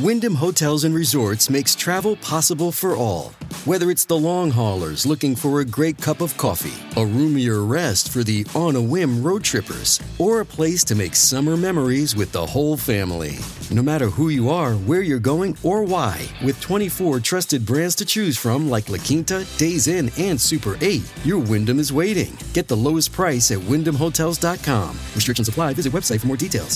Wyndham Hotels and Resorts makes travel possible for all. Whether it's the long haulers looking for a great cup of coffee, a roomier rest for the on-a-whim road trippers, or a place to make summer memories with the whole family. No matter who you are, where you're going, or why, with 24 trusted brands to choose from like La Quinta, Days Inn, and Super 8, your Wyndham is waiting. Get the lowest price at WyndhamHotels.com. Restrictions apply. Visit website for more details.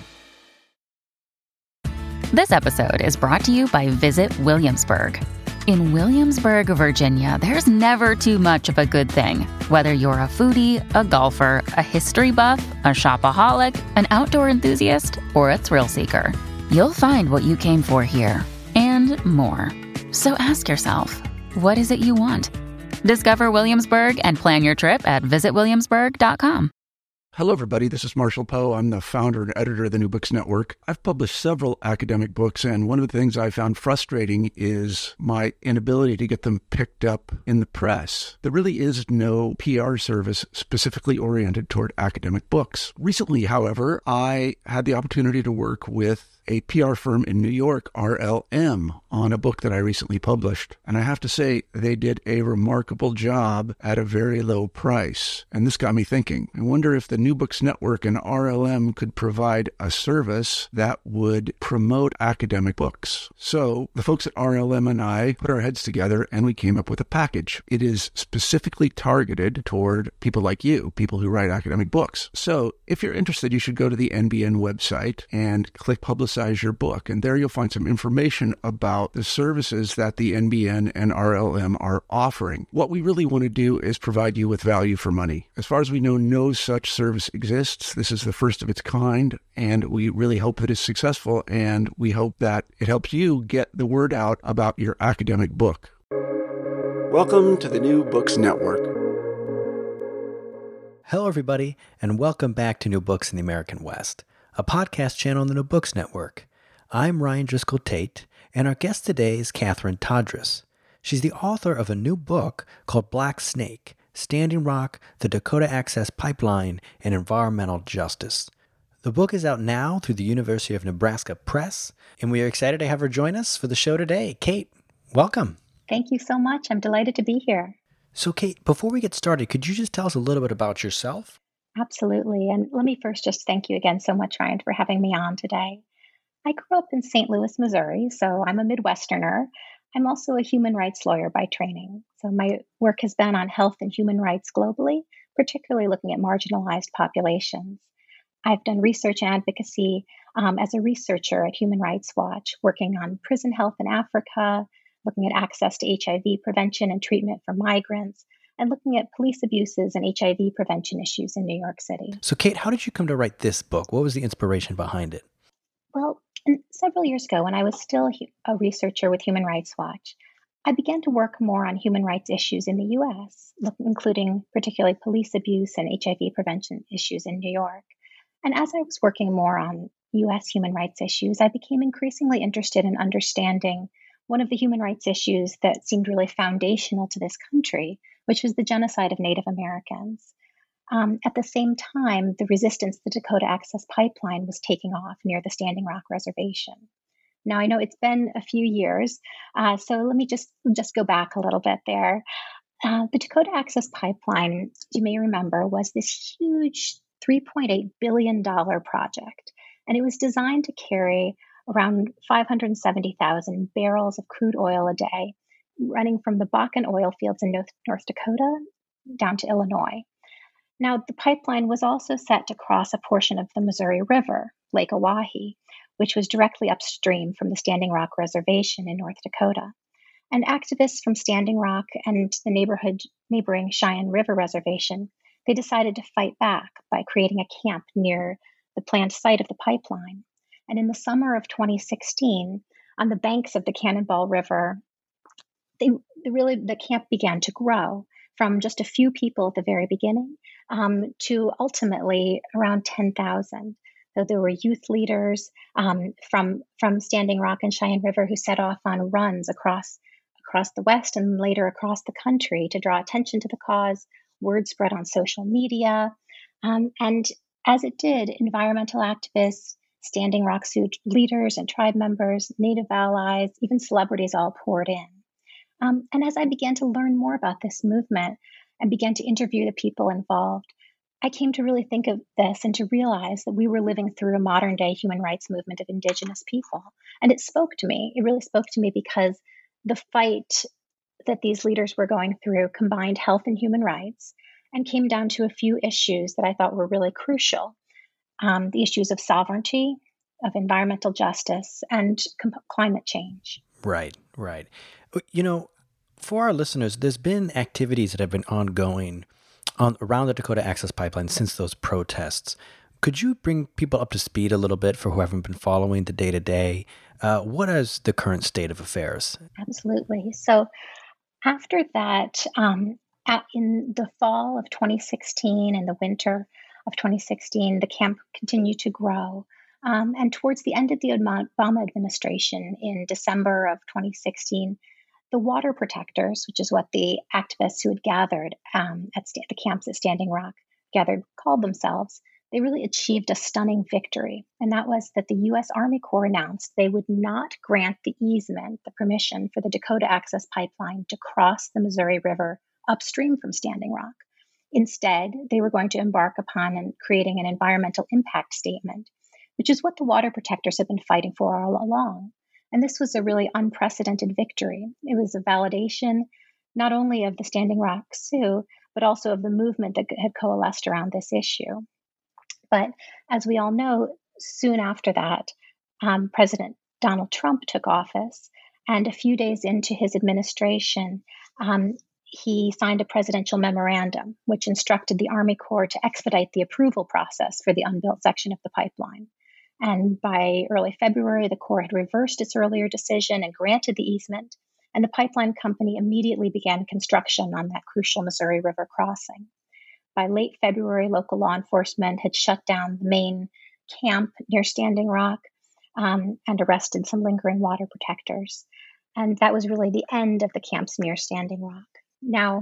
This episode is brought to you by Visit Williamsburg. In Williamsburg, Virginia, there's never too much of a good thing. Whether you're a foodie, a golfer, a history buff, a shopaholic, an outdoor enthusiast, or a thrill seeker, you'll find what you came for here and more. So ask yourself, what is it you want? Discover Williamsburg and plan your trip at visitwilliamsburg.com. Hello, everybody. This is Marshall Poe. I'm the founder and editor of the New Books Network. I've published several academic books, and one of the things I found frustrating is my inability to get them picked up in the press. There really is no PR service specifically oriented toward academic books. Recently, however, I had the opportunity to work with a PR firm in New York, RLM, on a book that I recently published. And I have to say, they did a remarkable job at a very low price. And this got me thinking. I wonder if the New Books Network and RLM could provide a service that would promote academic books. So the folks at RLM and I put our heads together and we came up with a package. It is specifically targeted toward people like you, people who write academic books. So if you're interested, you should go to the NBN website and click Publicize Your Book. And there you'll find some information about the services that the NBN and RLM are offering. What we really want to do is provide you with value for money. As far as we know, no such service exists. This is the first of its kind, and we really hope that it's successful, and we hope that it helps you get the word out about your academic book. Welcome to the New Books Network. Hello, everybody, and welcome back to New Books in the American West, a podcast channel on the New Books Network. I'm Ryan Driscoll Tate, and our guest today is Katherine Tadros. She's the author of a new book called Black Snake: Standing Rock, the Dakota Access Pipeline, and Environmental Justice. The book is out now through the University of Nebraska Press, and we are excited to have her join us for the show today. Kate, welcome. Thank you so much. I'm delighted to be here. So, Kate, before we get started, could you just tell us a little bit about yourself? Absolutely. And let me first just thank you again so much, Ryan, for having me on today. I grew up in St. Louis, Missouri, so I'm a Midwesterner. I'm also a human rights lawyer by training. So my work has been on health and human rights globally, particularly looking at marginalized populations. I've done research and advocacy as a researcher at Human Rights Watch, working on prison health in Africa, looking at access to HIV prevention and treatment for migrants, and looking at police abuses and HIV prevention issues in New York City. So, Kate, how did you come to write this book? What was the inspiration behind it? Well, several years ago, when I was still a researcher with Human Rights Watch, I began to work more on human rights issues in the U.S., including particularly police abuse and HIV prevention issues in New York. And as I was working more on U.S. human rights issues, I became increasingly interested in understanding one of the human rights issues that seemed really foundational to this country, which was the genocide of Native Americans. At the same time, the resistance to the Dakota Access Pipeline was taking off near the Standing Rock Reservation. Now, I know it's been a few years, so let me just go back a little bit there. The Dakota Access Pipeline, you may remember, was this huge $3.8 billion project, and it was designed to carry around 570,000 barrels of crude oil a day, running from the Bakken oil fields in North Dakota down to Illinois. Now, the pipeline was also set to cross a portion of the Missouri River, Lake Oahe, which was directly upstream from the Standing Rock Reservation in North Dakota. And activists from Standing Rock and the neighboring Cheyenne River Reservation, they decided to fight back by creating a camp near the planned site of the pipeline. And in the summer of 2016, on the banks of the Cannonball River, the camp began to grow from just a few people at the very beginning to ultimately around 10,000. So there were youth leaders from Standing Rock and Cheyenne River who set off on runs across the West and later across the country to draw attention to the cause. Word spread on social media. And as it did, environmental activists, Standing Rock Sioux leaders and tribe members, Native allies, even celebrities all poured in. And as I began to learn more about this movement and began to interview the people involved, I came to really think of this and to realize that we were living through a modern day human rights movement of Indigenous people. And it spoke to me. It really spoke to me because the fight that these leaders were going through combined health and human rights and came down to a few issues that I thought were really crucial. The issues of sovereignty, of environmental justice, and climate change. Right. For our listeners, there's been activities that have been ongoing around the Dakota Access Pipeline since those protests. Could you bring people up to speed a little bit for who haven't been following the day-to-day? What is the current state of affairs? Absolutely. So after that, in the fall of 2016 and the winter of 2016, the camp continued to grow. And towards the end of the Obama administration in December of 2016, the water protectors, which is what the activists who had gathered at the camps at Standing Rock called themselves, they really achieved a stunning victory. And that was that the U.S. Army Corps announced they would not grant the easement, the permission for the Dakota Access Pipeline to cross the Missouri River upstream from Standing Rock. Instead, they were going to embark upon creating an environmental impact statement, which is what the water protectors have been fighting for all along. And this was a really unprecedented victory. It was a validation not only of the Standing Rock Sioux, but also of the movement that had coalesced around this issue. But as we all know, soon after that, President Donald Trump took office. And a few days into his administration, he signed a presidential memorandum, which instructed the Army Corps to expedite the approval process for the unbuilt section of the pipeline. And by early February, the Corps had reversed its earlier decision and granted the easement, and the pipeline company immediately began construction on that crucial Missouri River crossing. By late February, local law enforcement had shut down the main camp near Standing Rock and arrested some lingering water protectors. And that was really the end of the camps near Standing Rock. Now,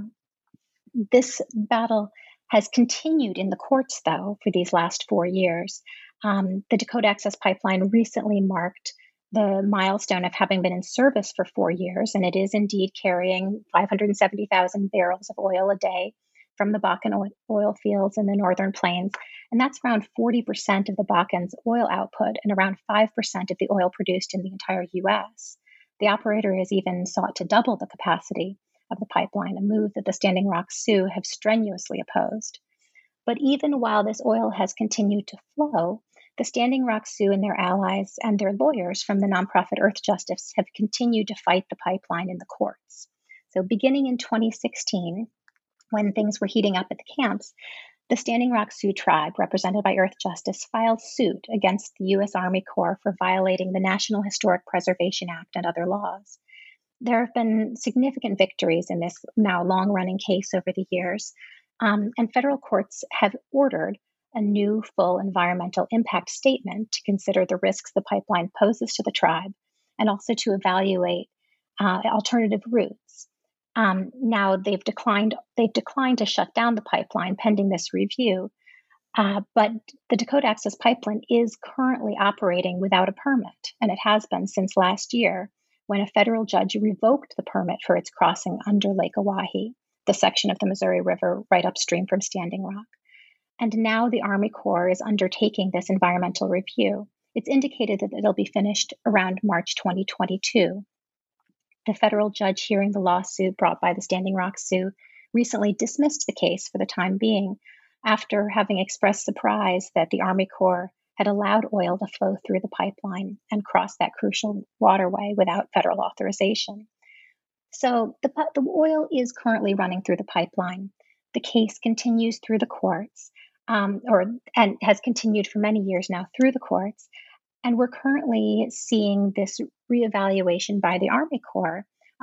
this battle has continued in the courts, though, for these last 4 years. The Dakota Access Pipeline recently marked the milestone of having been in service for 4 years, and it is indeed carrying 570,000 barrels of oil a day from the Bakken oil fields in the Northern Plains. And that's around 40% of the Bakken's oil output and around 5% of the oil produced in the entire U.S. The operator has even sought to double the capacity of the pipeline, a move that the Standing Rock Sioux have strenuously opposed. But even while this oil has continued to flow, the Standing Rock Sioux and their allies and their lawyers from the nonprofit Earth Justice have continued to fight the pipeline in the courts. So beginning in 2016, when things were heating up at the camps, the Standing Rock Sioux tribe, represented by Earth Justice, filed suit against the U.S. Army Corps for violating the National Historic Preservation Act and other laws. There have been significant victories in this now long-running case over the years, and federal courts have ordered a new full environmental impact statement to consider the risks the pipeline poses to the tribe and also to evaluate alternative routes. Now they've declined to shut down the pipeline pending this review, but the Dakota Access Pipeline is currently operating without a permit, and it has been since last year when a federal judge revoked the permit for its crossing under Lake Oahe, the section of the Missouri River right upstream from Standing Rock. And now the Army Corps is undertaking this environmental review. It's indicated that it'll be finished around March 2022. The federal judge hearing the lawsuit brought by the Standing Rock Sioux recently dismissed the case for the time being after having expressed surprise that the Army Corps had allowed oil to flow through the pipeline and cross that crucial waterway without federal authorization. So the oil is currently running through the pipeline. The case continues through the courts, and has continued for many years now through the courts. And we're currently seeing this reevaluation by the Army Corps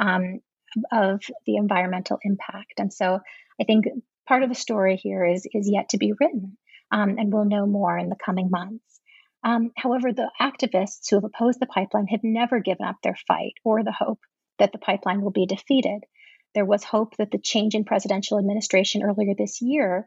of the environmental impact. And so I think part of the story here is yet to be written, and we'll know more in the coming months. However, the activists who have opposed the pipeline have never given up their fight or the hope that the pipeline will be defeated. There was hope that the change in presidential administration earlier this year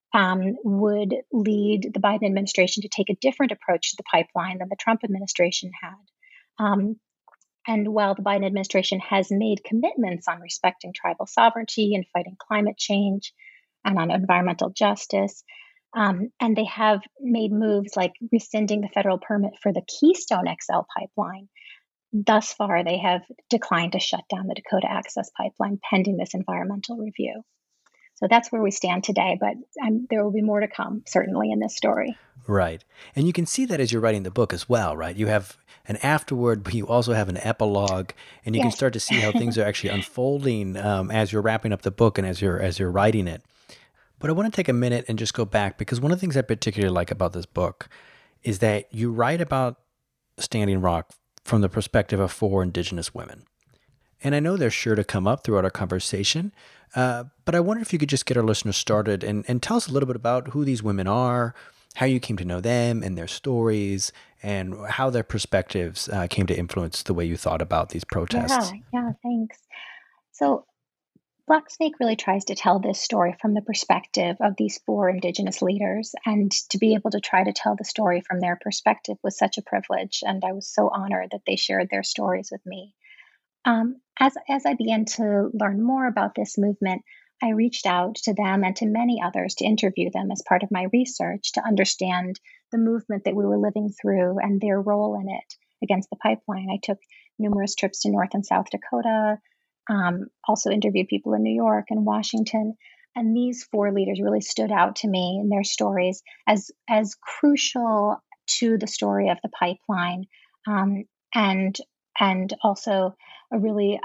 would lead the Biden administration to take a different approach to the pipeline than the Trump administration had. And while the Biden administration has made commitments on respecting tribal sovereignty and fighting climate change and on environmental justice, and they have made moves like rescinding the federal permit for the Keystone XL pipeline, thus far they have declined to shut down the Dakota Access Pipeline pending this environmental review. So that's where we stand today, but there will be more to come, certainly, in this story. Right. And you can see that as you're writing the book as well, right? You have an afterword, but you also have an epilogue, and you can start to see how things are actually unfolding as you're wrapping up the book and as you're writing it. But I want to take a minute and just go back, because one of the things I particularly like about this book is that you write about Standing Rock from the perspective of 4 Indigenous women. And I know they're sure to come up throughout our conversation, but I wonder if you could just get our listeners started and tell us a little bit about who these women are, how you came to know them and their stories, and how their perspectives came to influence the way you thought about these protests. Yeah, thanks. So Black Snake really tries to tell this story from the perspective of these 4 Indigenous leaders, and to be able to try to tell the story from their perspective was such a privilege, and I was so honored that they shared their stories with me. As I began to learn more about this movement, I reached out to them and to many others to interview them as part of my research to understand the movement that we were living through and their role in it against the pipeline. I took numerous trips to North and South Dakota, also interviewed people in New York and Washington. And these 4 leaders really stood out to me in their stories as crucial to the story of the pipeline, and also a really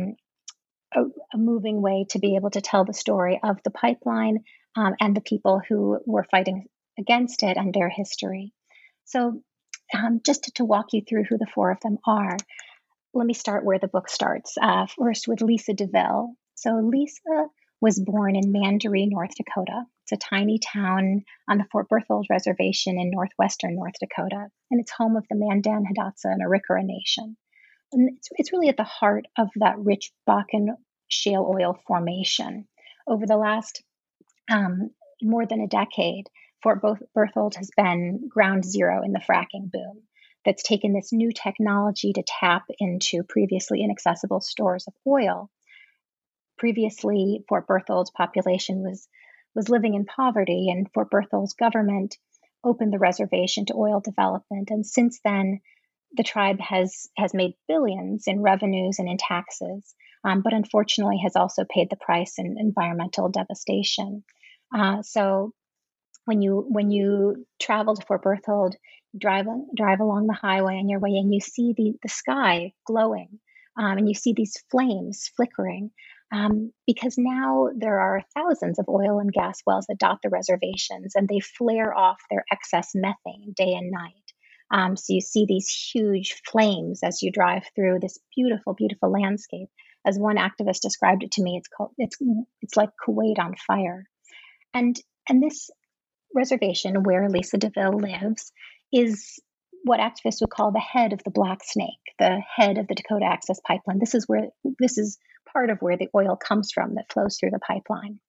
a moving way to be able to tell the story of the pipeline and the people who were fighting against it and their history. So just to walk you through who the 4 of them are, let me start where the book starts, first with Lisa DeVille. So Lisa was born in Mandaree, North Dakota. It's a tiny town on the Fort Berthold Reservation in northwestern North Dakota, and it's home of the Mandan, Hidatsa, and Arikara Nation. And it's really at the heart of that rich Bakken shale oil formation. Over the last more than a decade, Fort Berthold has been ground zero in the fracking boom that's taken this new technology to tap into previously inaccessible stores of oil. Previously, Fort Berthold's population was living in poverty, and Fort Berthold's government opened the reservation to oil development. And since then, the tribe has made billions in revenues and in taxes, but unfortunately has also paid the price in environmental devastation. So when you travel to Fort Berthold, drive along the highway on your way, and you see the sky glowing, and you see these flames flickering, because now there are thousands of oil and gas wells that dot the reservations, and they flare off their excess methane day and night. So you see these huge flames as you drive through this beautiful, beautiful landscape. As one activist described it to me, it's like Kuwait on fire. And this reservation where Lisa DeVille lives is what activists would call the head of the Black Snake, the head of the Dakota Access Pipeline. This is part of where the oil comes from that flows through the pipeline.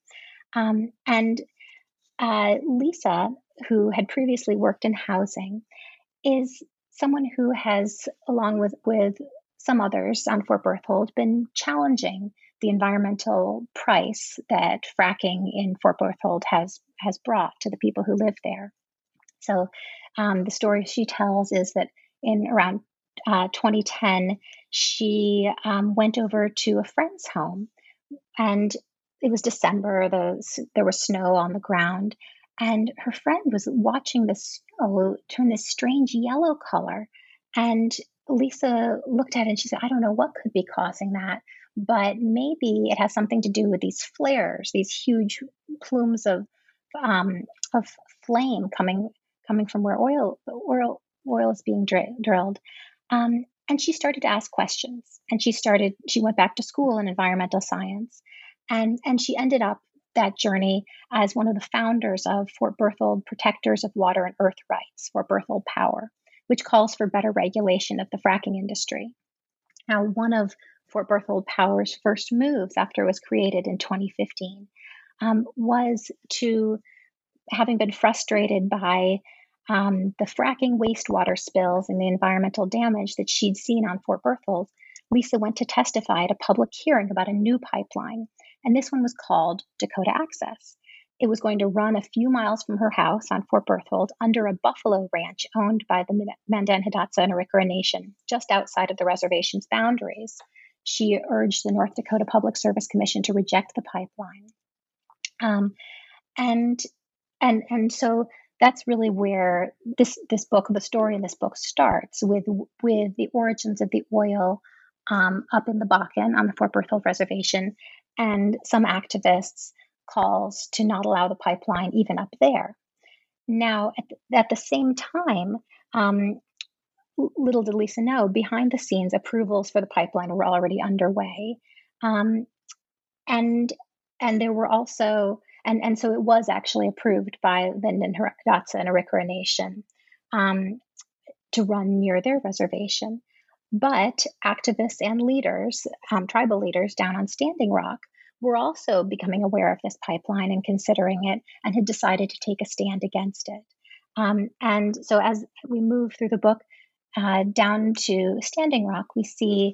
Lisa, who had previously worked in housing, is someone who has, along with some others on Fort Berthold, been challenging the environmental price that fracking in Fort Berthold has brought to the people who live there. So the story she tells is that in around 2010, she went over to a friend's home, and it was December. There was snow on the ground, and her friend was watching the snow turn this strange yellow color. And Lisa looked at it and she said, "I don't know what could be causing that, but maybe it has something to do with these flares, these huge plumes of flame coming from where oil is being drilled." And she started to ask questions, and she went back to school in environmental science, and she ended up that journey as one of the founders of Fort Berthold Protectors of Water and Earth Rights, Fort Berthold Power, which calls for better regulation of the fracking industry. Now, one of Fort Berthold Power's first moves after it was created in 2015 was to having been frustrated by the fracking wastewater spills and the environmental damage that she'd seen on Fort Berthold, Lisa went to testify at a public hearing about a new pipeline. And this one was called Dakota Access. It was going to run a few miles from her house on Fort Berthold under a buffalo ranch owned by the Mandan, Hidatsa, and Arikara Nation, just outside of the reservation's boundaries. She urged the North Dakota Public Service Commission to reject the pipeline. And so that's really where this book, the story in this book, starts with the origins of the oil up in the Bakken on the Fort Berthold Reservation, and some activists' calls to not allow the pipeline even up there. Now, at the same time, little did Lisa know, behind the scenes, approvals for the pipeline were already underway, and there were also. And so it was actually approved by the Mandan, Hidatsa, and Arikara Nation to run near their reservation. But activists and leaders, tribal leaders down on Standing Rock, were also becoming aware of this pipeline and considering it, and had decided to take a stand against it. And so as we move through the book down to Standing Rock, we see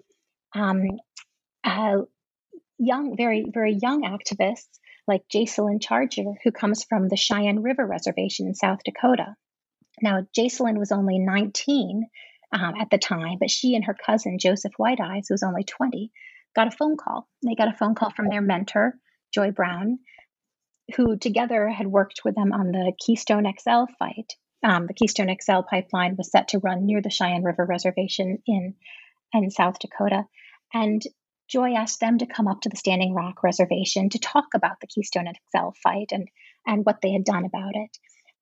young, very, very young activists like Jaycelyn Charger, who comes from the Cheyenne River Reservation in South Dakota. Now, Jaycelyn was only 19 at the time, but she and her cousin, Joseph White Eyes, who was only 20, got a phone call. They got a phone call from their mentor, Joy Brown, who together had worked with them on the Keystone XL fight. The Keystone XL pipeline was set to run near the Cheyenne River Reservation in South Dakota. And Joy asked them to come up to the Standing Rock Reservation to talk about the Keystone XL fight and what they had done about it.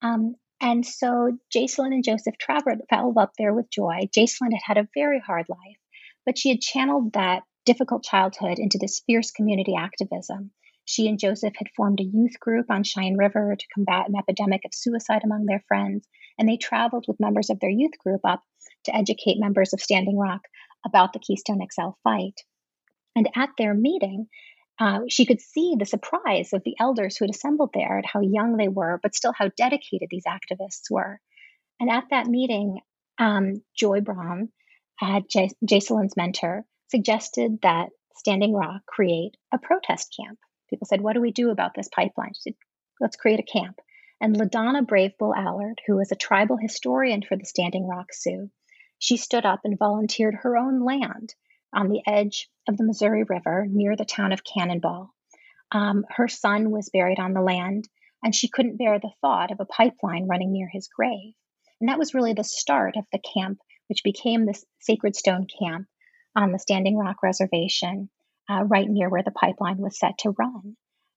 And so Jaycelyn and Joseph traveled up there with Joy. Jaycelyn had a very hard life, but she had channeled that difficult childhood into this fierce community activism. She and Joseph had formed a youth group on Cheyenne River to combat an epidemic of suicide among their friends, and they traveled with members of their youth group up to educate members of Standing Rock about the Keystone XL fight. And at their meeting, she could see the surprise of the elders who had assembled there at how young they were, but still how dedicated these activists were. And at that meeting, Joy Brown, Jaycelyn's mentor, suggested that Standing Rock create a protest camp. People said, "What do we do about this pipeline?" She said, "Let's create a camp." And LaDonna Brave Bull Allard, who was a tribal historian for the Standing Rock Sioux, she stood up and volunteered her own land on the edge of the Missouri River near the town of Cannonball. Her son was buried on the land, and she couldn't bear the thought of a pipeline running near his grave. And that was really the start of the camp, which became the Sacred Stone Camp on the Standing Rock Reservation, right near where the pipeline was set to run.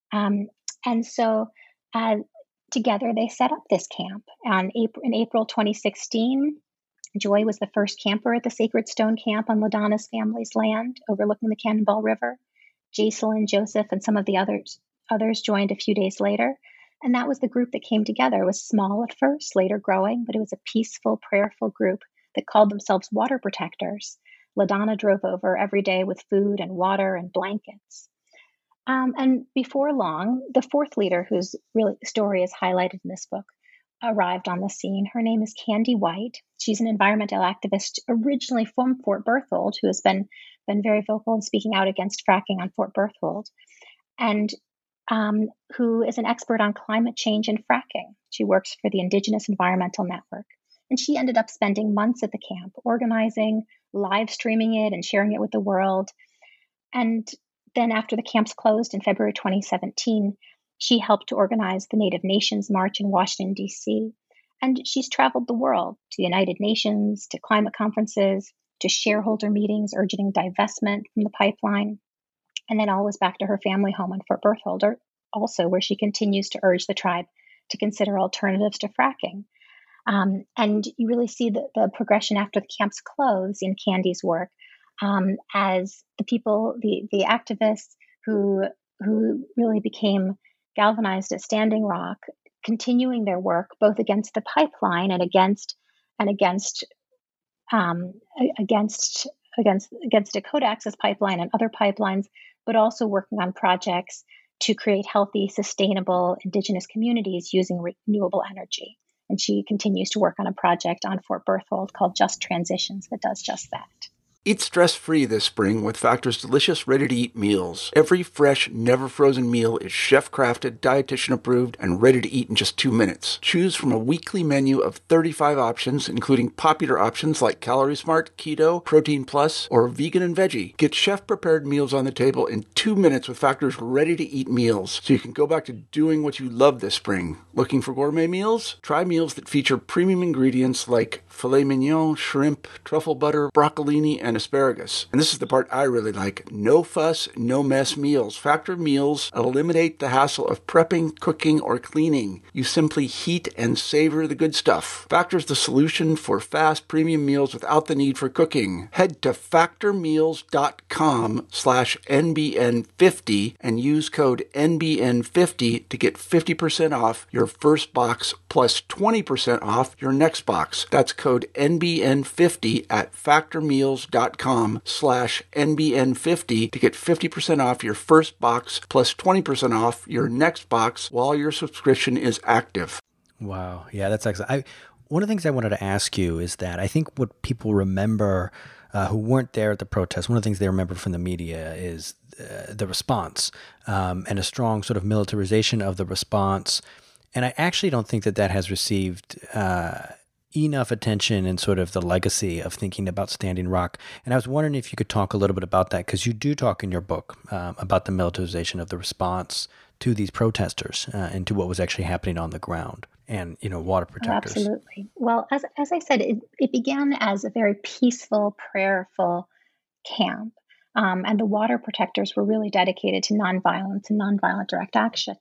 And so together they set up this camp. In April 2016, Joy was the first camper at the Sacred Stone Camp on LaDonna's family's land, overlooking the Cannonball River. Jaycelyn, Joseph, and some of the others joined a few days later. And that was the group that came together. It was small at first, later growing, but it was a peaceful, prayerful group that called themselves Water Protectors. LaDonna drove over every day with food and water and blankets. And before long, the fourth leader, whose really story is highlighted in this book, arrived on the scene. Her name is Candy White. She's an environmental activist originally from Fort Berthold, who has been very vocal in speaking out against fracking on Fort Berthold, and who is an expert on climate change and fracking. She works for the Indigenous Environmental Network. And she ended up spending months at the camp, organizing, live streaming it, and sharing it with the world. And then after the camps closed in February 2017, she helped to organize the Native Nations March in Washington, D.C. And she's traveled the world to the United Nations, to climate conferences, to shareholder meetings urging divestment from the pipeline, and then always back to her family home in Fort Berthold, also where she continues to urge the tribe to consider alternatives to fracking. And you really see the progression after the camps close in Candy's work, as the people, the activists who really became galvanized at Standing Rock, continuing their work both against the pipeline and against Dakota Access Pipeline and other pipelines, but also working on projects to create healthy, sustainable indigenous communities using renewable energy. And she continues to work on a project on Fort Berthold called Just Transitions that does just that. Eat stress-free this spring with Factor's delicious, ready-to-eat meals. Every fresh, never-frozen meal is chef-crafted, dietitian-approved, and ready to eat in just 2 minutes. Choose from a weekly menu of 35 options, including popular options like Calorie Smart, Keto, Protein Plus, or Vegan and Veggie. Get chef-prepared meals on the table in 2 minutes with Factor's ready-to-eat meals, so you can go back to doing what you love this spring. Looking for gourmet meals? Try meals that feature premium ingredients like filet mignon, shrimp, truffle butter, broccolini, and asparagus. And this is the part I really like. No fuss, no mess meals. Factor meals eliminate the hassle of prepping, cooking, or cleaning. You simply heat and savor the good stuff. Factor's the solution for fast premium meals without the need for cooking. Head to factormeals.com/NBN50 and use code NBN50 to get 50% off your first box plus 20% off your next box. That's code NBN50 at factormeals.com/NBN50 to get 50% off your first box plus 20% off your next box while your subscription is active. Wow. Yeah, that's excellent. One of the things I wanted to ask you is that I think what people remember who weren't there at the protest, one of the things they remember from the media is the response and a strong sort of militarization of the response. And I actually don't think that has received enough attention in sort of the legacy of thinking about Standing Rock. And I was wondering if you could talk a little bit about that, because you do talk in your book about the militarization of the response to these protesters and to what was actually happening on the ground and, water protectors. Oh, absolutely. Well, as I said, it began as a very peaceful, prayerful camp. And the water protectors were really dedicated to nonviolence and nonviolent direct action.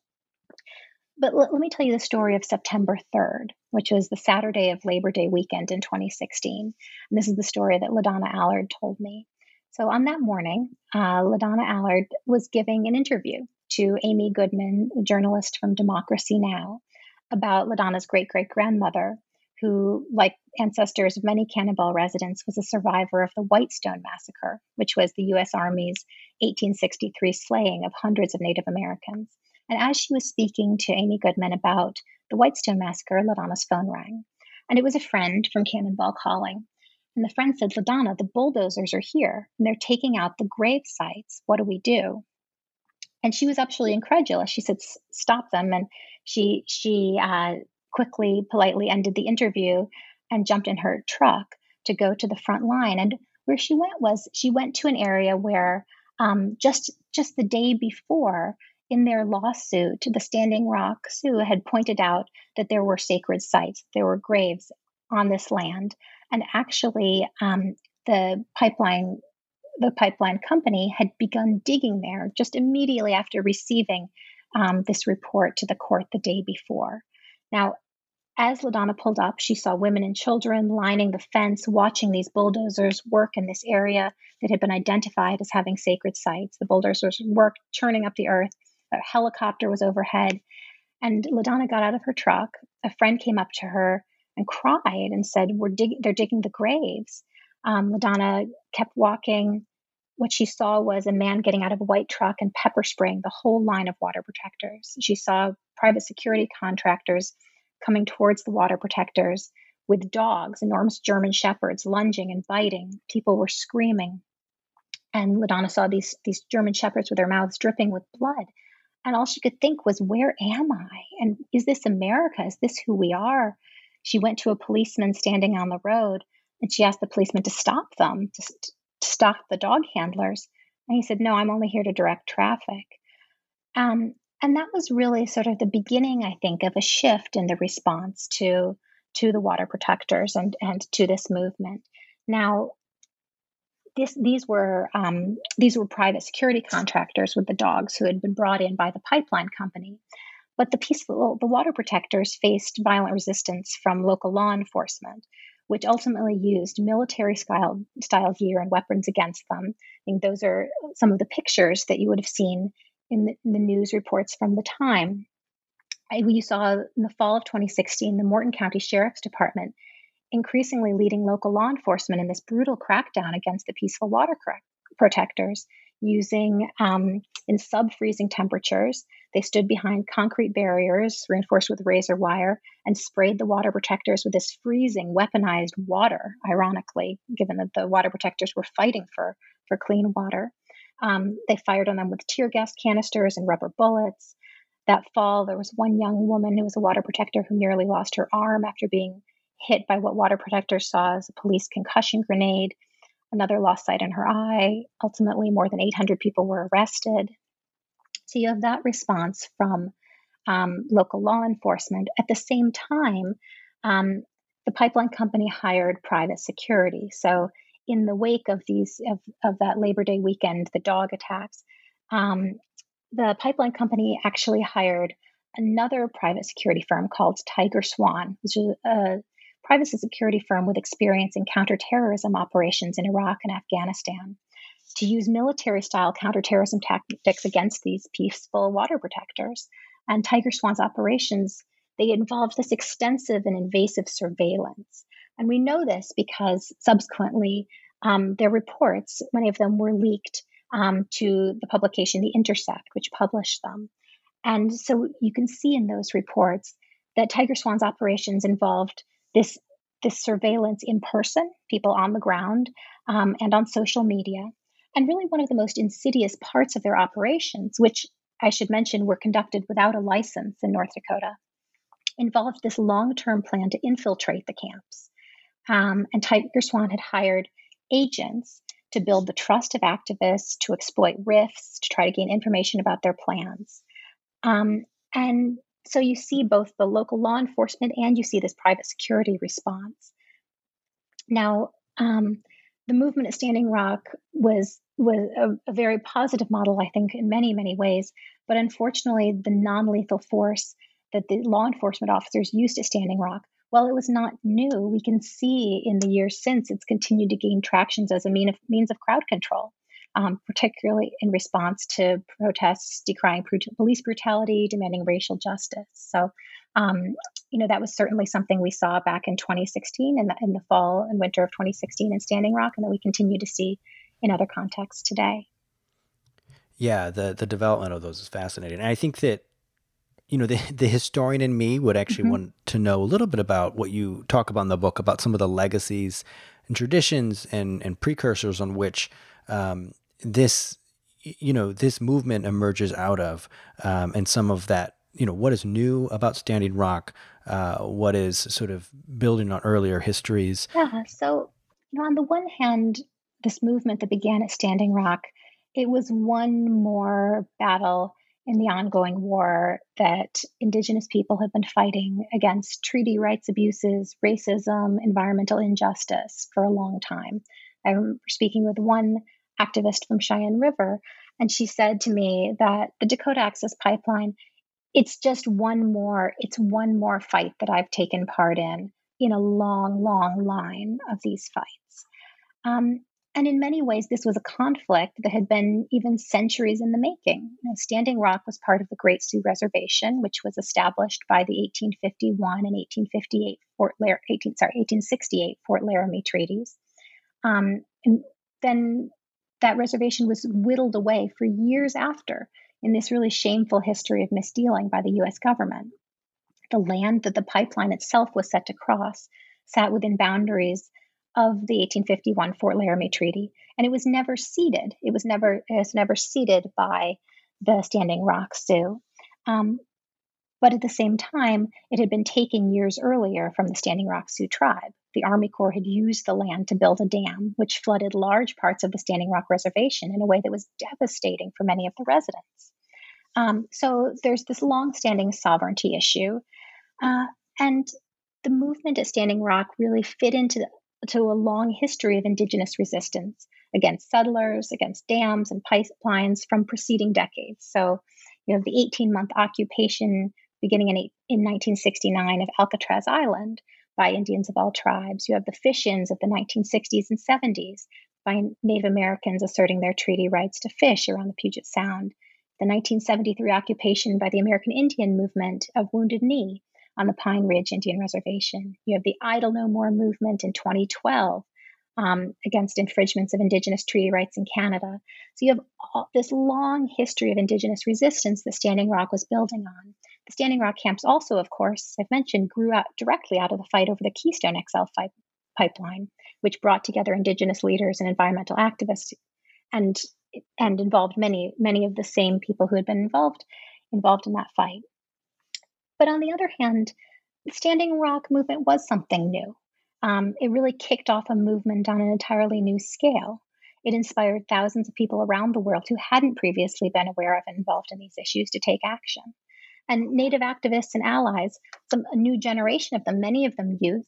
But let me tell you the story of September 3rd, which was the Saturday of Labor Day weekend in 2016. And this is the story that LaDonna Allard told me. So on that morning, LaDonna Allard was giving an interview to Amy Goodman, a journalist from Democracy Now!, about LaDonna's great-great-grandmother, who, like ancestors of many Cannonball residents, was a survivor of the Whitestone Massacre, which was the U.S. Army's 1863 slaying of hundreds of Native Americans. And as she was speaking to Amy Goodman about the Whitestone Massacre, LaDonna's phone rang. And it was a friend from Cannonball calling. And the friend said, "LaDonna, the bulldozers are here, and they're taking out the grave sites. What do we do?" And she was actually incredulous. She said, "Stop them." And she quickly, politely ended the interview and jumped in her truck to go to the front line. And where she went to an area where just the day before, in their lawsuit, the Standing Rock Sioux had pointed out that there were sacred sites, there were graves on this land. And actually, the pipeline company had begun digging there just immediately after receiving this report to the court the day before. Now, as LaDonna pulled up, she saw women and children lining the fence, watching these bulldozers work in this area that had been identified as having sacred sites. The bulldozers worked, churning up the earth. A helicopter was overhead. And LaDonna got out of her truck. A friend came up to her and cried and said, "They're digging the graves." LaDonna kept walking. What she saw was a man getting out of a white truck and pepper spraying the whole line of water protectors. She saw private security contractors coming towards the water protectors with dogs, enormous German shepherds, lunging and biting. People were screaming. And LaDonna saw these German shepherds with their mouths dripping with blood. And all she could think was, where am I? And is this America? Is this who we are? She went to a policeman standing on the road, and she asked the policeman to stop them, to stop the dog handlers. And he said, "No, I'm only here to direct traffic." And that was really sort of the beginning, I think, of a shift in the response to the water protectors and to this movement. Now, these were private security contractors with the dogs who had been brought in by the pipeline company. But the water protectors faced violent resistance from local law enforcement, which ultimately used military style gear and weapons against them. I think those are some of the pictures that you would have seen in the news reports from the time. You saw in the fall of 2016, the Morton County Sheriff's Department increasingly leading local law enforcement in this brutal crackdown against the peaceful water protectors, using in sub-freezing temperatures. They stood behind concrete barriers reinforced with razor wire and sprayed the water protectors with this freezing, weaponized water, ironically, given that the water protectors were fighting for clean water. They fired on them with tear gas canisters and rubber bullets. That fall, there was one young woman who was a water protector who nearly lost her arm after being hit by what water protectors saw as a police concussion grenade. Another lost sight in her eye. Ultimately, more than 800 people were arrested. So you have that response from local law enforcement. At the same time, the pipeline company hired private security. So in the wake of of that Labor Day weekend, the dog attacks, the pipeline company actually hired another private security firm called Tiger Swan, which is a private security firm with experience in counterterrorism operations in Iraq and Afghanistan, to use military-style counterterrorism tactics against these peaceful water protectors. And Tiger Swan's operations, they involved this extensive and invasive surveillance. And we know this because subsequently their reports, many of them were leaked to the publication The Intercept, which published them. And so you can see in those reports that Tiger Swan's operations involved this surveillance in person, people on the ground, and on social media. And really one of the most insidious parts of their operations, which I should mention were conducted without a license in North Dakota, involved this long-term plan to infiltrate the camps. And Tiger Swan had hired agents to build the trust of activists, to exploit rifts, to try to gain information about their plans. And so you see both the local law enforcement and you see this private security response. Now, the movement at Standing Rock was a very positive model, I think, in many, many ways. But unfortunately, the non-lethal force that the law enforcement officers used at Standing Rock, while it was not new, we can see in the years since it's continued to gain traction as a means of crowd control, particularly in response to protests decrying police brutality, demanding racial justice. So, that was certainly something we saw back in 2016, in the fall and winter of 2016 in Standing Rock, and that we continue to see in other contexts today. Yeah, the development of those is fascinating. And I think that, the historian in me would actually want to know a little bit about what you talk about in the book, about some of the legacies and traditions and precursors on which this movement emerges out of, and some of that, what is new about Standing Rock, what is sort of building on earlier histories. Yeah, so, on the one hand, this movement that began at Standing Rock, it was one more battle in the ongoing war that Indigenous people have been fighting against treaty rights abuses, racism, environmental injustice for a long time. I remember speaking with one activist from Cheyenne River, and she said to me that the Dakota Access Pipeline, it's one more fight that I've taken part in a long, long line of these fights. And in many ways, this was a conflict that had been even centuries in the making. Standing Rock was part of the Great Sioux Reservation, which was established by the 1851 and 1868 1868 Fort Laramie treaties. And then that reservation was whittled away for years after in this really shameful history of misdealing by the U.S. government. The land that the pipeline itself was set to cross sat within boundaries of the 1851 Fort Laramie Treaty, and it was never ceded. It was never ceded by the Standing Rock Sioux. But at the same time, it had been taken years earlier from the Standing Rock Sioux tribe. The Army Corps had used the land to build a dam, which flooded large parts of the Standing Rock Reservation in a way that was devastating for many of the residents. So there's this long-standing sovereignty issue, and the movement at Standing Rock really fit into a long history of Indigenous resistance against settlers, against dams and pipelines from preceding decades. So you have the 18-month occupation beginning in 1969 of Alcatraz Island by Indians of all tribes. You have the fish-ins of the 1960s and 70s by Native Americans asserting their treaty rights to fish around the Puget Sound. The 1973 occupation by the American Indian movement of Wounded Knee on the Pine Ridge Indian Reservation. You have the Idle No More movement in 2012 against infringements of Indigenous treaty rights in Canada. So you have this long history of Indigenous resistance that Standing Rock was building on. The Standing Rock camps also, of course, I've mentioned, grew out directly out of the fight over the Keystone XL pipeline, which brought together Indigenous leaders and environmental activists and involved many of the same people who had been involved in that fight. But on the other hand, the Standing Rock movement was something new. It really kicked off a movement on an entirely new scale. It inspired thousands of people around the world who hadn't previously been aware of and involved in these issues to take action. And Native activists and allies, a new generation of them, many of them youth,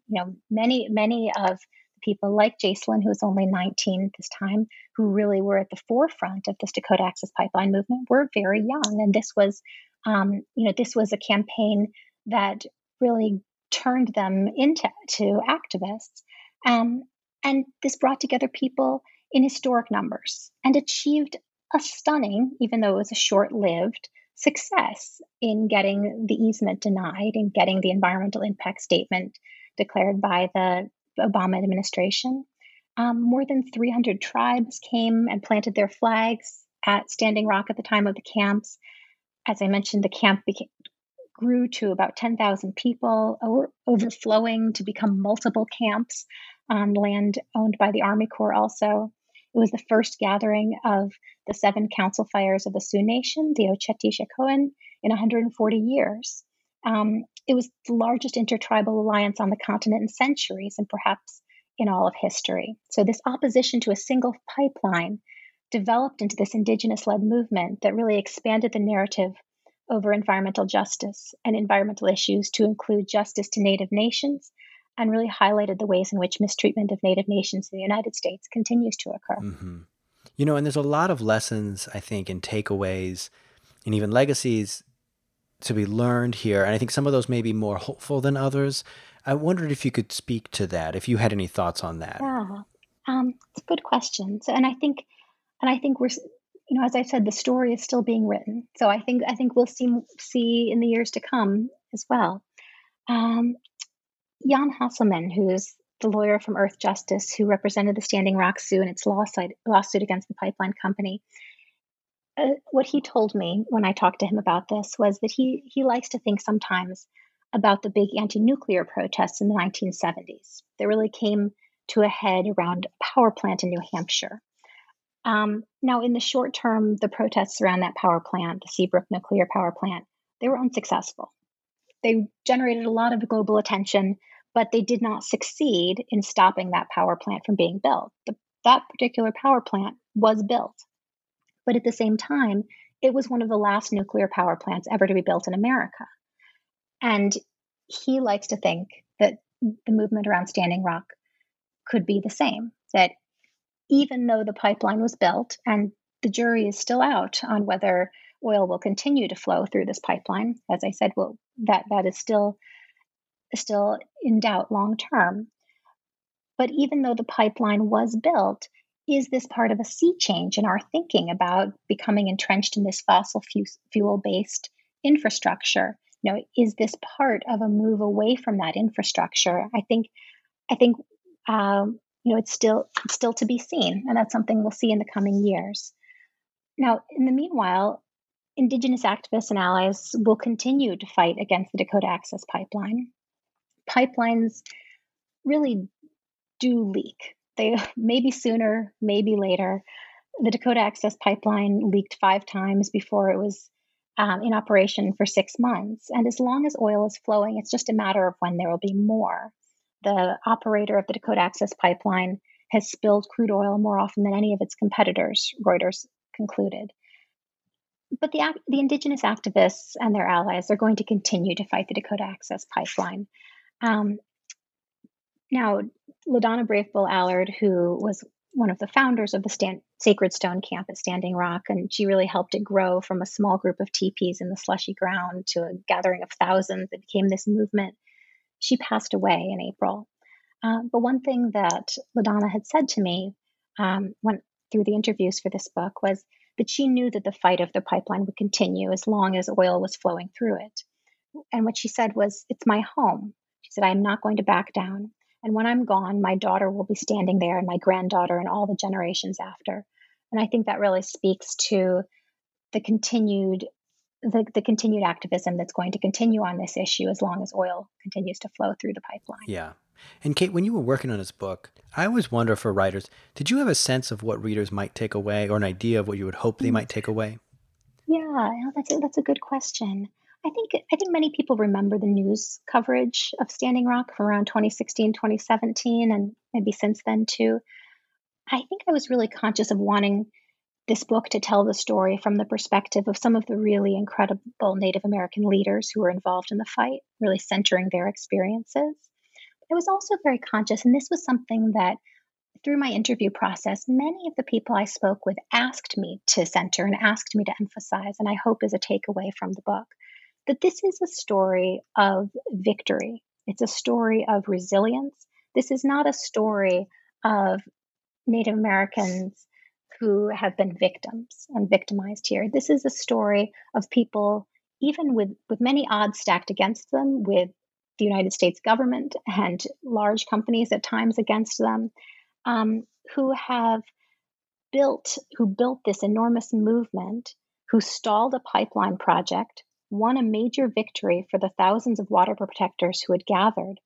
many of people like Jacelyn, who was only 19 this time, who really were at the forefront of this Dakota Access Pipeline movement, were very young. And this was, this was a campaign that really turned them into activists. And this brought together people in historic numbers and achieved a stunning, even though it was a short-lived, success in getting the easement denied and getting the environmental impact statement declared by the Obama administration. More than 300 tribes came and planted their flags at Standing Rock at the time of the camps. As I mentioned, the camp grew to about 10,000 people, overflowing to become multiple camps on land owned by the Army Corps also. It was the first gathering of the 7 council fires of the Sioux Nation, the Oceti-Sakowin, in 140 years. It was the largest intertribal alliance on the continent in centuries and perhaps in all of history. So this opposition to a single pipeline developed into this Indigenous-led movement that really expanded the narrative over environmental justice and environmental issues to include justice to Native nations, and really highlighted the ways in which mistreatment of Native nations in the United States continues to occur. Mm-hmm. And there's a lot of lessons, I think, and takeaways and even legacies to be learned here. And I think some of those may be more hopeful than others. I wondered if you could speak to that, if you had any thoughts on that. Yeah, it's a good question. So, and I think we're, as I said, the story is still being written. So I think we'll see in the years to come as well. Jan Hasselman, who's the lawyer from Earth Justice who represented the Standing Rock Sioux in its lawsuit against the pipeline company, what he told me when I talked to him about this was that he likes to think sometimes about the big anti-nuclear protests in the 1970s that really came to a head around a power plant in New Hampshire. Now, in the short term, the protests around that power plant, the Seabrook nuclear power plant, they were unsuccessful. They generated a lot of global attention, but they did not succeed in stopping that power plant from being built. That particular power plant was built. But at the same time, it was one of the last nuclear power plants ever to be built in America. And he likes to think that the movement around Standing Rock could be the same, that even though the pipeline was built, and the jury is still out on whether oil will continue to flow through this pipeline, as I said, that is still in doubt long term. But even though the pipeline was built, is this part of a sea change in our thinking about becoming entrenched in this fossil fuel-based infrastructure? Is this part of a move away from that infrastructure? I think it's still to be seen, and that's something we'll see in the coming years. Now, in the meanwhile, Indigenous activists and allies will continue to fight against the Dakota Access Pipeline. Pipelines really do leak. They maybe sooner, maybe later. The Dakota Access Pipeline leaked 5 times before it was in operation for 6 months. And as long as oil is flowing, it's just a matter of when there will be more. The operator of the Dakota Access Pipeline has spilled crude oil more often than any of its competitors, Reuters concluded. But the Indigenous activists and their allies are going to continue to fight the Dakota Access Pipeline. Now, LaDonna Brave-Bull Allard, who was one of the founders of the Sacred Stone Camp at Standing Rock, and she really helped it grow from a small group of teepees in the slushy ground to a gathering of thousands that became this movement. She passed away in April. But one thing that LaDonna had said to me through the interviews for this book was that she knew that the fight of the pipeline would continue as long as oil was flowing through it. And what she said was, "It's my home." She said, "I'm not going to back down. And when I'm gone, my daughter will be standing there and my granddaughter and all the generations after. And I think that really speaks to the continued the continued activism that's going to continue on this issue as long as oil continues to flow through the pipeline. Yeah. And Kate, when you were working on this book, I always wonder for writers, did you have a sense of what readers might take away or an idea of what you would hope they might take away? Yeah, that's a good question. I think many people remember the news coverage of Standing Rock from around 2016, 2017, and maybe since then too. I think I was really conscious of wanting this book to tell the story from the perspective of some of the really incredible Native American leaders who were involved in the fight, really centering their experiences. I was also very conscious, and this was something that through my interview process, many of the people I spoke with asked me to center and asked me to emphasize, and I hope is a takeaway from the book, that this is a story of victory. It's a story of resilience. This is not a story of Native Americans who have been victims and victimized here. This is a story of people, even with many odds stacked against them, with the United States government and large companies at times against them, who built this enormous movement, who stalled a pipeline project, won a major victory for the thousands of water protectors who had gathered.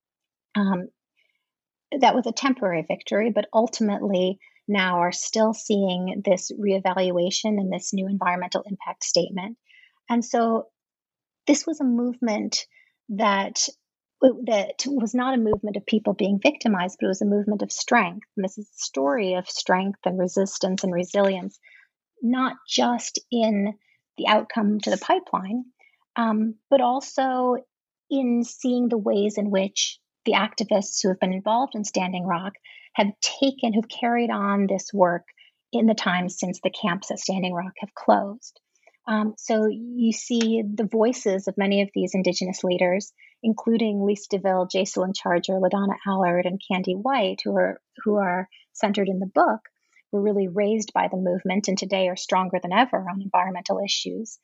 That was a temporary victory, but ultimately now are still seeing this reevaluation and this new environmental impact statement. And so this was a movement that was not a movement of people being victimized, but it was a movement of strength. And this is a story of strength and resistance and resilience, not just in the outcome to the pipeline, but also in seeing the ways in which the activists who have been involved in Standing Rock who've carried on this work in the time since the camps at Standing Rock have closed. So you see the voices of many of these Indigenous leaders, including Lisa DeVille, Jacelyn Charger, LaDonna Allard, and Candy White, who are centered in the book, were really raised by the movement and today are stronger than ever on environmental issues.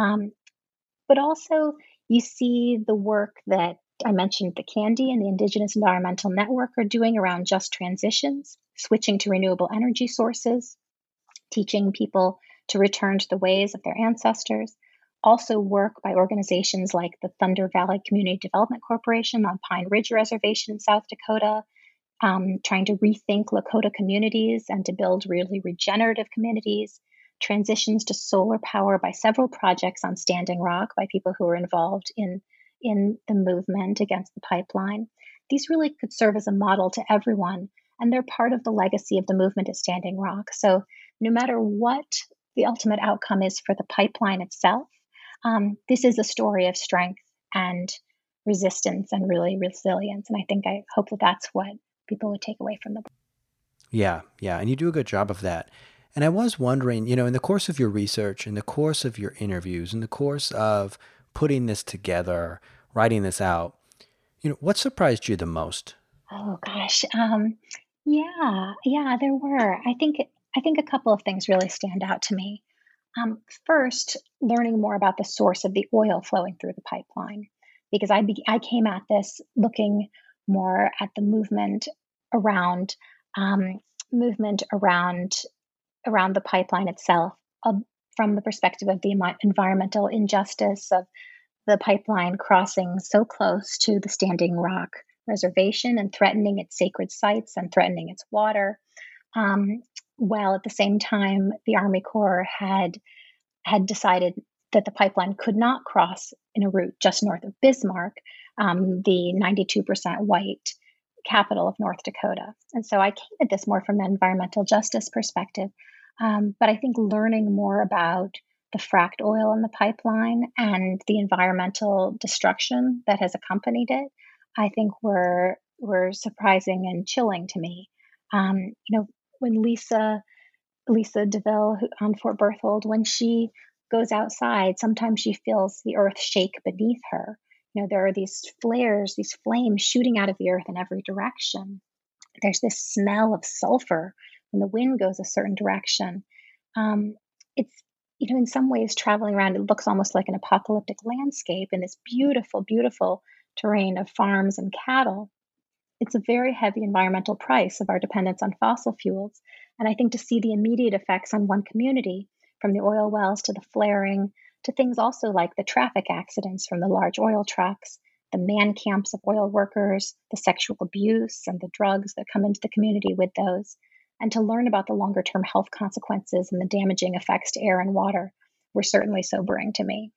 But also you see the work that I mentioned the Candy and the Indigenous Environmental Network are doing around just transitions, switching to renewable energy sources, teaching people to return to the ways of their ancestors. Also work by organizations like the Thunder Valley Community Development Corporation on Pine Ridge Reservation in South Dakota, trying to rethink Lakota communities and to build really regenerative communities. Transitions to solar power by several projects on Standing Rock by people who are involved in the movement against the pipeline. These really could serve as a model to everyone, and they're part of the legacy of the movement at Standing Rock. So no matter what the ultimate outcome is for the pipeline itself, this is a story of strength and resistance and really resilience. And I hope that that's what people would take away from the book. Yeah. And you do a good job of that. And I was wondering, in the course of your research, in the course of your interviews, in the course of putting this together, writing this out, what surprised you the most? Oh gosh. Yeah, there were. I think a couple of things really stand out to me. First, learning more about the source of the oil flowing through the pipeline, because I came at this looking more at the movement around the pipeline itself, from the perspective of the environmental injustice of the pipeline crossing so close to the Standing Rock Reservation and threatening its sacred sites and threatening its water, while at the same time the Army Corps had decided that the pipeline could not cross in a route just north of Bismarck, the 92% white capital of North Dakota. And so I came at this more from an environmental justice perspective. But I think learning more about the fracked oil in the pipeline and the environmental destruction that has accompanied it, I think were surprising and chilling to me. When Lisa DeVille on Fort Berthold, when she goes outside, sometimes she feels the earth shake beneath her. There are these flares, these flames shooting out of the earth in every direction. There's this smell of sulfur when the wind goes a certain direction. It's, in some ways traveling around, it looks almost like an apocalyptic landscape in this beautiful, beautiful terrain of farms and cattle. it's a very heavy environmental price of our dependence on fossil fuels. And I think to see the immediate effects on one community, from the oil wells to the flaring, to things also like the traffic accidents from the large oil trucks, the man camps of oil workers, the sexual abuse and the drugs that come into the community with those, and to learn about the longer term health consequences and the damaging effects to air and water were certainly sobering to me.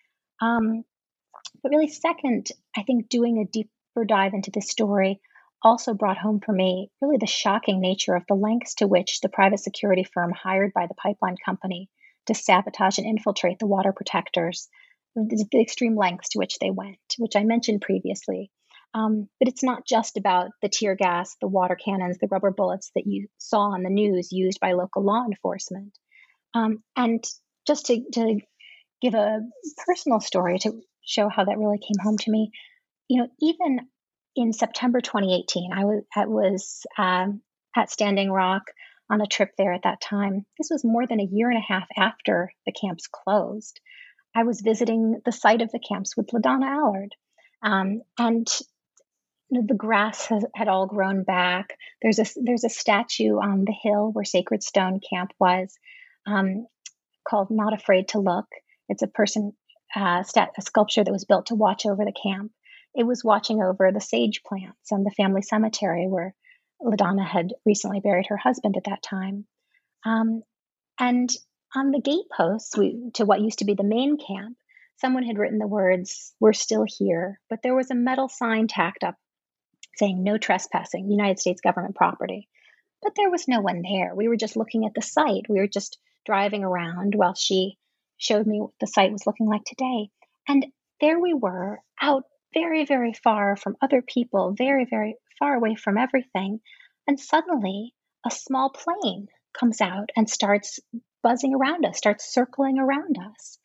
But really, second, I think doing a deeper dive into this story also brought home for me really the shocking nature of the lengths to which the private security firm hired by the pipeline company to sabotage and infiltrate the water protectors, the extreme lengths to which they went, which I mentioned previously. But it's not just about the tear gas, the water cannons, the rubber bullets that you saw on the news used by local law enforcement. And just to give a personal story to show how that really came home to me, even in September 2018, I was at Standing Rock on a trip there at that time. This was more than a year and a half after the camps closed. I was visiting the site of the camps with LaDonna Allard. And the grass had all grown back. There's a statue on the hill where Sacred Stone Camp was, called Not Afraid to Look. It's a sculpture that was built to watch over the camp. It was watching over the sage plants and the family cemetery where LaDonna had recently buried her husband at that time. And on the gateposts to what used to be the main camp, someone had written the words, "We're still here," but there was a metal sign tacked up saying "No trespassing, United States government property." But there was no one there. We were just looking at the site. We were just driving around while she showed me what the site was looking like today. And there we were, out very, very far from other people, very, very far away from everything. And suddenly a small plane comes out and starts buzzing around us, starts circling around us.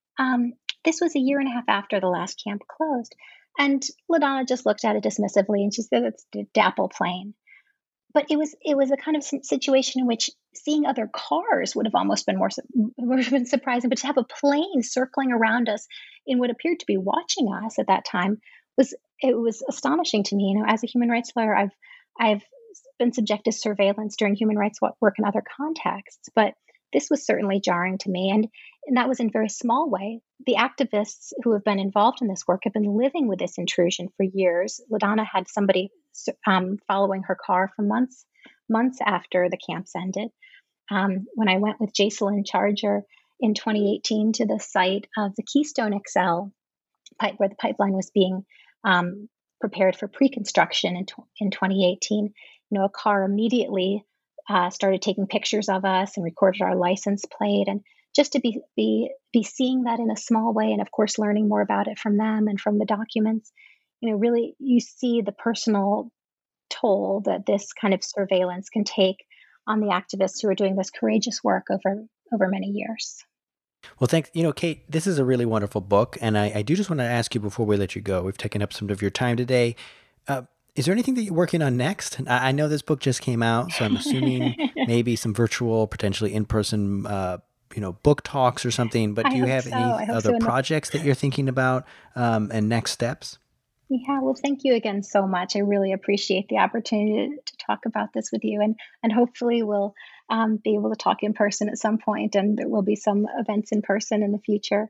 This was a year and a half after the last camp closed. And LaDonna just looked at it dismissively and she said, "It's a dapple plane." But it was a kind of situation in which seeing other cars would have almost been would have been surprising. But to have a plane circling around us in what appeared to be watching us at that time was astonishing to me. As a human rights lawyer, I've been subject to surveillance during human rights work in other contexts, but this was certainly jarring to me. And that was in a very small way. The activists who have been involved in this work have been living with this intrusion for years. LaDonna had somebody following her car for months after the camps ended. When I went with Jacelyn Charger in 2018 to the site of the Keystone XL pipe, where the pipeline was being prepared for pre-construction in 2018, a car immediately started taking pictures of us and recorded our license plate. And just to be seeing that in a small way, and of course learning more about it from them and from the documents, really you see the personal toll that this kind of surveillance can take on the activists who are doing this courageous work over many years. Well, thanks. Kate, this is a really wonderful book. And I do just want to ask you before we let you go, we've taken up some of your time today. Is there anything that you're working on next? I know this book just came out, so I'm assuming maybe some virtual, potentially in-person, book talks or something. But do you have any other projects that you're thinking about and next steps? Yeah, well, thank you again so much. I really appreciate the opportunity to talk about this with you, and hopefully we'll be able to talk in person at some point, and there will be some events in person in the future.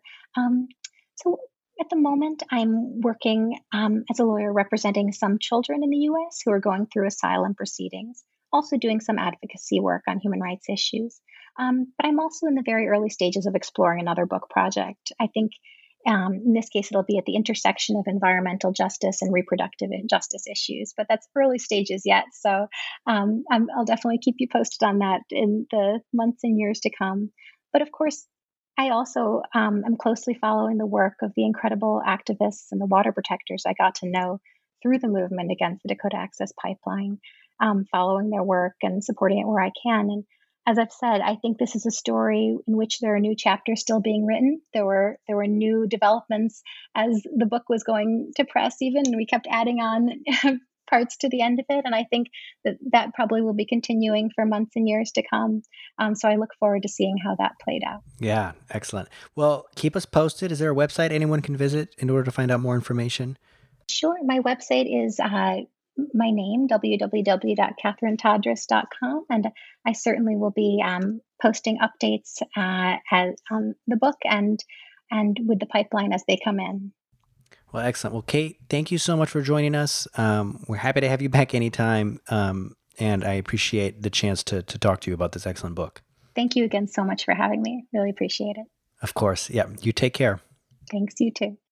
So at the moment, I'm working as a lawyer representing some children in the U.S. who are going through asylum proceedings, also doing some advocacy work on human rights issues. But I'm also in the very early stages of exploring another book project. I think in this case, it'll be at the intersection of environmental justice and reproductive justice issues, but that's early stages yet. So I'll definitely keep you posted on that in the months and years to come. But of course, I also am closely following the work of the incredible activists and the water protectors I got to know through the movement against the Dakota Access Pipeline, following their work and supporting it where I can. And as I've said, I think this is a story in which there are new chapters still being written. There were new developments as the book was going to press even, and we kept adding on parts to the end of it. And I think that probably will be continuing for months and years to come. So I look forward to seeing how that played out. Yeah, excellent. Well, keep us posted. Is there a website anyone can visit in order to find out more information? Sure. My website is my name, www.catherinetodress.com. And I certainly will be posting updates on the book and with the pipeline as they come in. Well, excellent. Well, Kate, thank you so much for joining us. We're happy to have you back anytime. And I appreciate the chance to talk to you about this excellent book. Thank you again so much for having me. Really appreciate it. Of course. Yeah. You take care. Thanks. You too.